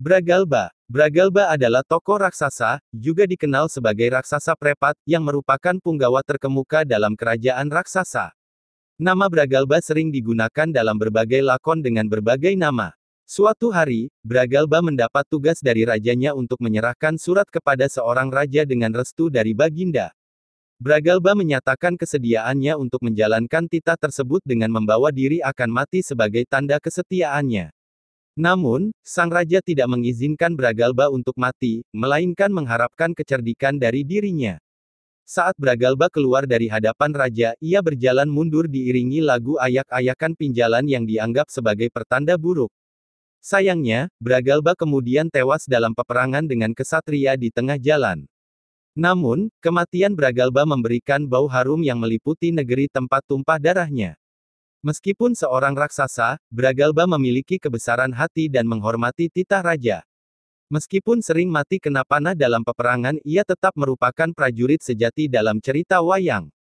Bragalba. Bragalba adalah tokoh raksasa, juga dikenal sebagai raksasa prepat, yang merupakan punggawa terkemuka dalam kerajaan raksasa. Nama Bragalba sering digunakan dalam berbagai lakon dengan berbagai nama. Suatu hari, Bragalba mendapat tugas dari rajanya untuk menyerahkan surat kepada seorang raja dengan restu dari Baginda. Bragalba menyatakan kesediaannya untuk menjalankan titah tersebut dengan membawa diri akan mati sebagai tanda kesetiaannya. Namun, sang raja tidak mengizinkan Bragalba untuk mati, melainkan mengharapkan kecerdikan dari dirinya. Saat Bragalba keluar dari hadapan raja, ia berjalan mundur diiringi lagu ayak-ayakan pinjalan yang dianggap sebagai pertanda buruk. Sayangnya, Bragalba kemudian tewas dalam peperangan dengan kesatria di tengah jalan. Namun, kematian Bragalba memberikan bau harum yang meliputi negeri tempat tumpah darahnya. Meskipun seorang raksasa, Bragalba memiliki kebesaran hati dan menghormati titah raja. Meskipun sering mati kena panah dalam peperangan, ia tetap merupakan prajurit sejati dalam cerita wayang.